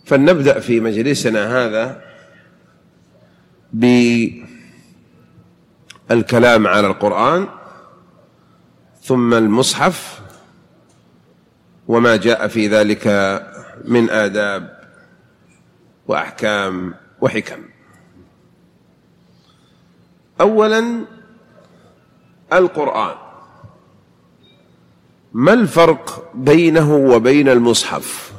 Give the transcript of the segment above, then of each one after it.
فلنبدأ في مجلسنا هذا بالكلام على القرآن، ثم المصحف وما جاء في ذلك من آداب وأحكام وحكم. أولا القرآن، ما الفرق بينه وبين المصحف؟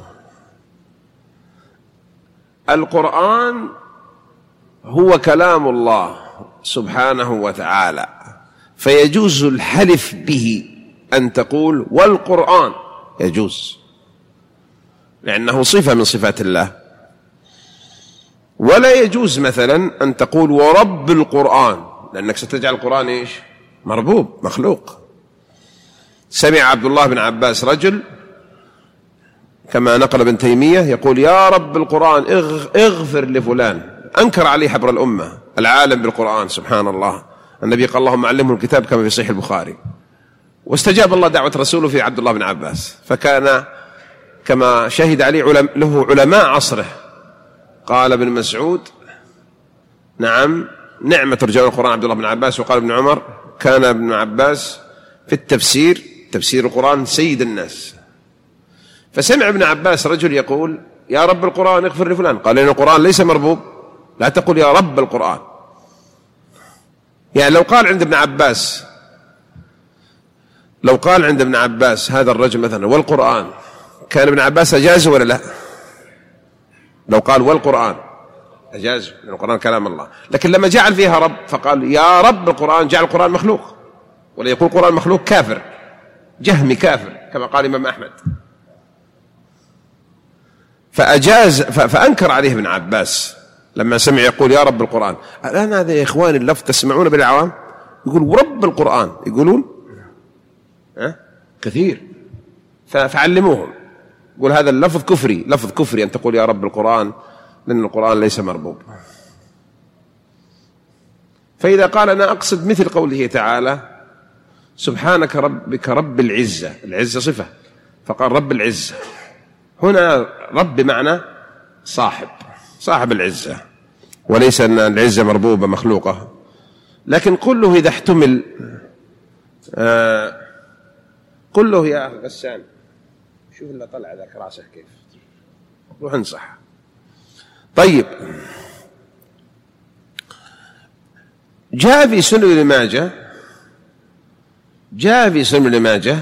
القرآن هو كلام الله سبحانه وتعالى، فيجوز الحلف به، أن تقول والقرآن يجوز لأنه صفة من صفات الله. ولا يجوز مثلا أن تقول ورب القرآن، لأنك ستجعل القرآن إيش؟ مربوب، مخلوق. سمع عبد الله بن عباس رجل كما نقل ابن تيمية يقول يا رب القرآن اغفر لفلان، أنكر عليه حبر الأمة العالم بالقرآن، سبحان الله. النبي قال اللهم علمه الكتاب كما في صحيح البخاري، واستجاب الله دعوة رسوله في عبد الله بن عباس، فكان كما شهد عليه له علماء عصره. قال ابن مسعود نعم نعمة رجال القرآن عبد الله بن عباس. وقال ابن عمر كان ابن عباس في التفسير، تفسير القرآن، سيد الناس. فسمع ابن عباس رجل يقول يا رب القرآن اغفر لفلان، قال إن القرآن ليس مربوب، لا تقول يا رب القرآن. يعني لو قال عند ابن عباس هذا الرجل مثلا والقرآن، كان ابن عباس أجازه ولا لا؟ لو قال والقرآن أجازه، لأن القرآن كلام الله. لكن لما جعل فيها رب فقال يا رب القرآن، جعل القرآن مخلوق. ولا يقول القرآن مخلوق كافر، جهمي كافر كما قال الإمام أحمد. فأنكر عليه ابن عباس لما سمع يقول يا رب القرآن. الآن هذا يا إخواني اللفظ تسمعون بالعوام يقول ورب القرآن، يقولون كثير، فعلموهم. يقول هذا اللفظ كفري، لفظ كفري أن تقول يا رب القرآن، لأن القرآن ليس مربوب. فإذا قال أنا أقصد مثل قوله تعالى سبحانك ربك رب العزة، العزة صفة، فقال رب العزة، هنا رب بمعنى صاحب العزة، وليس أن العزة مربوبة مخلوقة. لكن قل له إذا احتمل، قل له يا أخي غسان شوف اللي طلع ذاك راسه كيف، روح انصح. طيب، جاء في سنن ابن ماجه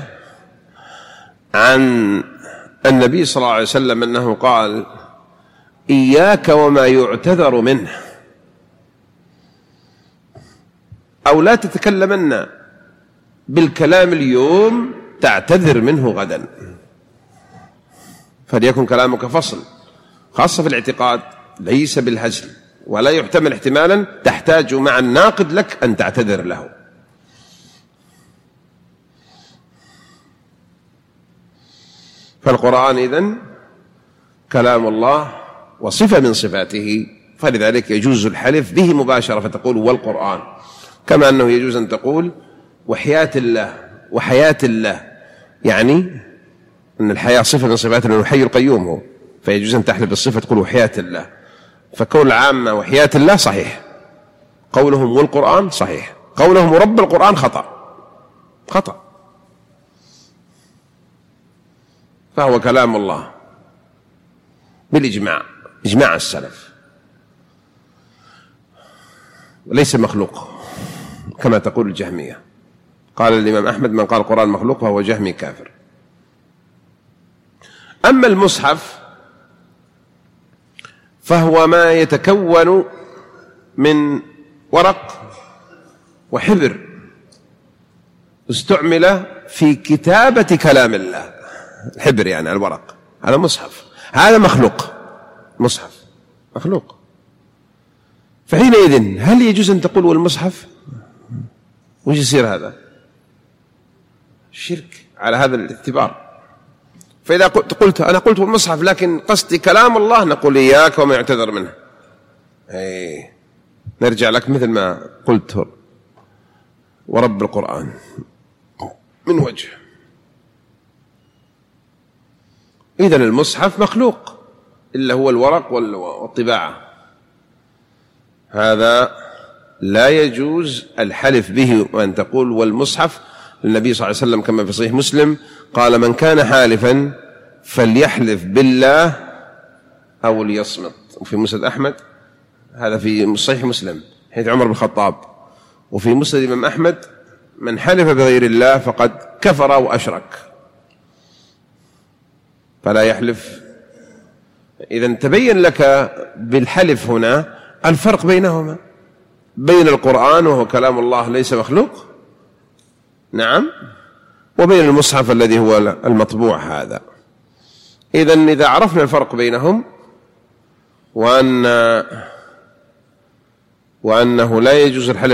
عن النبي صلى الله عليه وسلم أنه قال إياك وما يعتذر منه، أو لا تتكلمن بالكلام اليوم تعتذر منه غدا، فليكن كلامك فصل، خاصة في الاعتقاد، ليس بالهزل، ولا يحتمل احتمالا تحتاج مع الناقد لك أن تعتذر له. فالقرآن إذن كلام الله وصفة من صفاته، فلذلك يجوز الحلف به مباشرة، فتقول والقرآن، كما أنه يجوز أن تقول وحياة الله، يعني أن الحياة صفة من صفاته، لأنه حي القيوم هو، فيجوز أن تحلف بالصفة تقول وحياة الله. فكون العامة وحياة الله صحيح، قولهم والقرآن صحيح، قولهم رب القرآن خطأ، فهو كلام الله بالإجماع، إجماع السلف، وليس مخلوق كما تقول الجهمية. قال الإمام أحمد من قال القرآن مخلوق فهو جهمي كافر. أما المصحف فهو ما يتكون من ورق وحبر استعمل في كتابة كلام الله. الحبر يعني الورق، هذا مصحف، هذا مخلوق، مصحف مخلوق. فحينئذ هل يجوز أن تقول والمصحف؟ وش يصير هذا؟ شرك على هذا الاعتبار. فإذا قلت أنا قلت والمصحف لكن قصدي كلام الله، نقول إياك وما يعتذر منه. نرجع لك مثل ما قلت ورب القرآن من وجه. إذن المصحف مخلوق إلا هو الورق والطباعة، هذا لا يجوز الحلف به. وأن تقول والمصحف، النبي صلى الله عليه وسلم كما في صحيح مسلم قال من كان حالفا فليحلف بالله أو ليصمت. وفي مسند أحمد، هذا في صحيح مسلم حيث عمر بن الخطاب، وفي مسند الإمام أحمد من حلف بغير الله فقد كفر وأشرك، فلا يحلف. إذن تبين لك بالحلف هنا الفرق بينهما، بين القرآن وهو كلام الله ليس مخلوق، نعم، وبين المصحف الذي هو المطبوع هذا. إذن إذا عرفنا الفرق بينهم وأنه لا يجوز الحلف